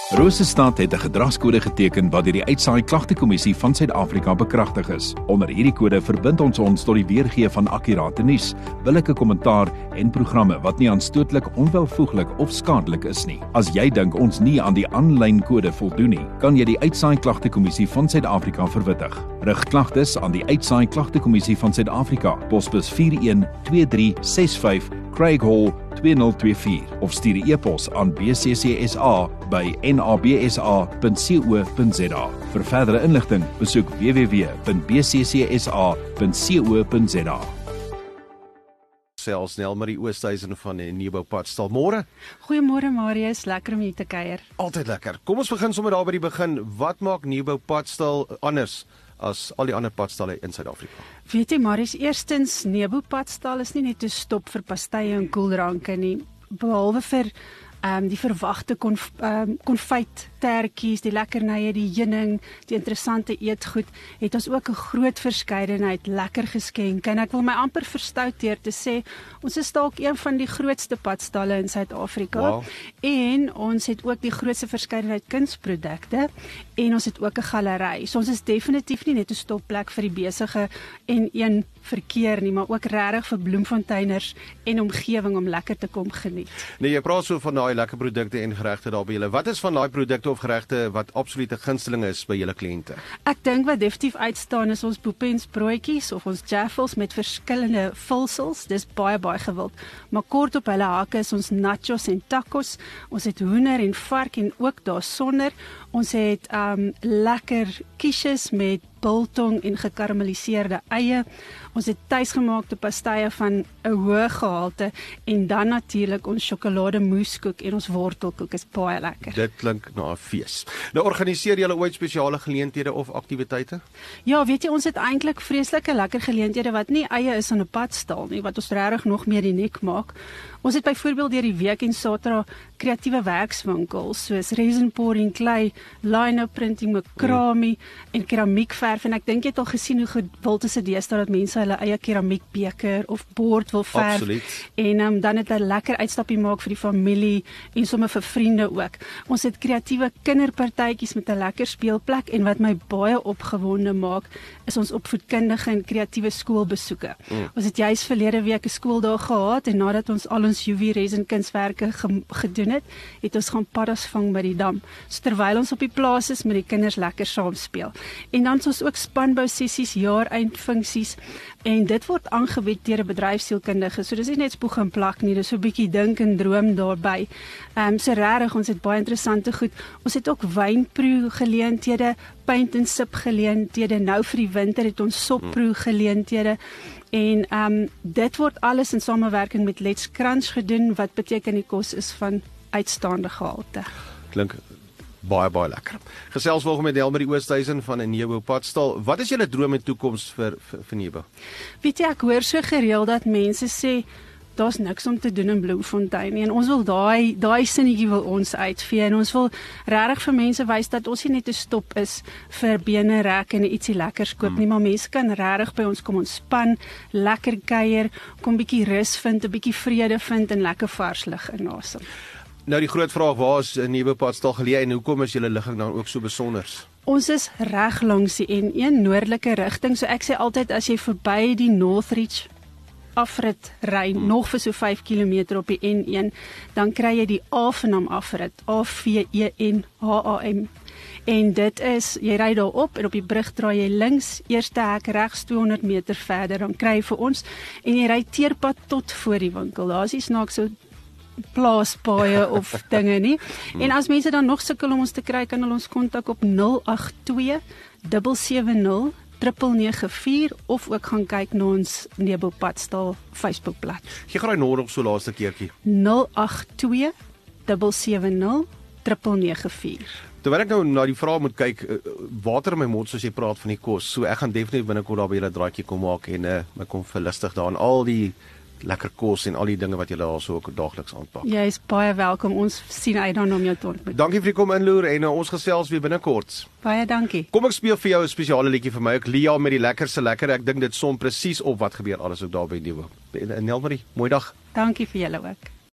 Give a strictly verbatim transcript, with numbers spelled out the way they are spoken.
Rosestad het 'n gedragskode geteken wat deur die Uitsaai Klagtekommissie van Suid-Afrika bekragtig is. Onder hierdie kode verbind ons ons tot die weergee van akkurate nuus, billike kommentaar en programme wat nie aanstootlik, onwelvoeglik of skadelik is nie. As jy dink ons nie aan die aanlyn kode voldoen nie, kan jy die Uitsaai Klagtekommissie van Suid-Afrika verwittig. Rig klagtes aan die Uitsaai Klagtekommissie van Suid-Afrika, posbus vier een twee drie ses vyf, Craig Hall twee nul twee vier of stuur 'n e-pos aan b c c s a by n a b s a punt co punt z a. Vir verdere inligting, besoek w w w punt b c c s a punt co punt z a. Selfs Nelmarie Oosthuizen van die Nebo Padstal. Môre. Goeiemôre Marius, lekker om hier te kuier. Altyd lekker. Kom ons begin sommer daar by die begin. Wat maak Nebo Padstal anders as al die ander padstalle in Suid-Afrika? Weet jy Marius, eerstens Nebo Padstal is nie net 'n stop vir pastye en koeldranke nie, behalwe vir um, die verwagte konf, um, konfyt tertjies, die lekkernye, die heuning, die interessante eetgoed, het ons ook 'n groot verskeidenheid lekker geskenke. En ek wil my amper verstout deur te sê, ons is dalk een van die grootste padstalle in Suid-Afrika. Wow. En ons het ook die grootste verskeidenheid kunsprodukte en ons het ook 'n galery. So ons is definitief nie net 'n stopplek vir die besige en een verkeer nie, maar ook regtig vir bloemfonteiners en omgewing om lekker te kom geniet. Nee, jy praat so van daai lekker produkte en geregte daar by julle. Wat is van daai produkte of geregte wat absolute gunsteling is by julle kliënte? Ek dink wat definitief uitstaan is ons boepens broodjies of ons jaffles met verskillende vulsels. Dis baie baie gewild. Maar kort op hulle hakke is ons nachos en tacos. Ons het hoender en vark en ook daar sonder. Ons het um, lekker quiches met biltong en gekarameliseerde eie. Ons het tuisgemaakte pastye van 'n hoë gehalte en dan natuurlik ons sjokolade moeskoek en ons wortelkoek is baie lekker. Dit klink na 'n fees. Nou organiseer julle ooit spesiale geleenthede of aktiwiteite? Ja, weet jy, ons het eintlik vreeslike lekker geleenthede wat nie eie is aan 'n padstal nie, wat ons regtig nog meer die nek maak. Ons het byvoorbeeld deur die week en Saterdag kreatiewe werkswinkels soos resin pouring, klei, line-up printing, macrame mm. en keramiekverf, en ek dink jy het al gesien hoe gewild is dit deesdae dat mense hulle eie keramiekbeker of bord wil verf. Absoluut. En um, dan het 'n lekker uitstappie maak vir die familie en sommer vir vriende ook. Ons het kreatiewe kinderpartytjies met 'n lekker speelplek, en wat my baie opgewonde maak is ons opvoedkundige en kreatiewe skoolbesoeke. Mm. Ons het juis verlede week 'n skooldag gehad, en nadat ons al ons U V resin kunswerke ge gedoen het, het ons gaan paddas vang by die dam. So terwyl ons op die plaas is, met die kinders lekker saam speel. En dan het ons ook spanbou sessies, jaareindfunksies, en dit word aangebied deur 'n bedryfsielkundige. So dis nie net spoeg en plak nie, dis so 'n bietjie dink en droom daarbey. Ehm um, so regtig, ons het baie interessante goed. Ons het ook wynproe geleenthede, paint and sip geleenthede. Nou vir die winter het ons sopproe geleenthede. En um, dit word alles in samewerking met Let's Crunch gedoen, wat beteken die kos is van uitstaande gehalte. Klink baie baie lekker. Gesels volgens met Nelmarie Oosthuizen van Nebo Padstal. Wat is julle droom en toekoms vir vir, vir Nebo? Weet jy, ek hoor so gereeld dat mense sê daar's niks om te doen in Bloemfontein nie, en ons wil daai daai sinnetjie wil ons uitvee, en ons wil regtig vir mense wys dat ons nie net 'n stop is vir bene rek en ietsie lekkers koop hmm. nie, maar mense kan regtig by ons kom ontspan, lekker kuier, kom bietjie rus vind, 'n bietjie vrede vind en lekker vars lug inasem. Nou die groot vraag, waar is Nebo Padstal geleë en hoekom is julle ligging dan ook so besonder? Ons is reg langs die N een noordelike rigting, so ek sê altyd as jy verby die Northridge afrit ry, hmm. nog vir so vyf kilometer op die N een, dan kry jy die Avenham afrit, A V E N H A M. En dit is, jy ry daar op en op die brug draai jy links, eerste hek regs tweehonderd meter verder, dan kry jy vir ons, en jy ry teerpad tot voor die winkel. Daar is nie snaaks so plaaspaaie of dinge nie. En as mense dan nog sukkel om ons te kry, kan hulle ons kontak op nul agt twee sewe sewe nul nege nege vier of ook gaan kyk na ons Nebo Padstal Facebookblad. Gee graai nou nog so laaste keertjie. nul agt twee sewe sewe nul nege nege vier. Terwyl ek nou na die vraag moet kyk, water in my mond soos jy praat van die kos, so ek gaan definitief binnekort daar by julle draaitjie kom maak en uh, my kom verlustig daar aan al die lekker kos en al die dinge wat julle al so ook daagliks aanpak. Jy is baie welkom, ons sien uit dan om jou te ontmoet. Dankie vir die kom inloer en uh, ons gesels weer binnekort. Baie dankie. Kom ek speel vir jou 'n spesiale liedjie vir my, ook Lia met die lekkerste lekker. Ek dink dit som presies op wat gebeur alles ook daar by Nebo. Nelmarie, mooi dag. Dankie vir julle ook.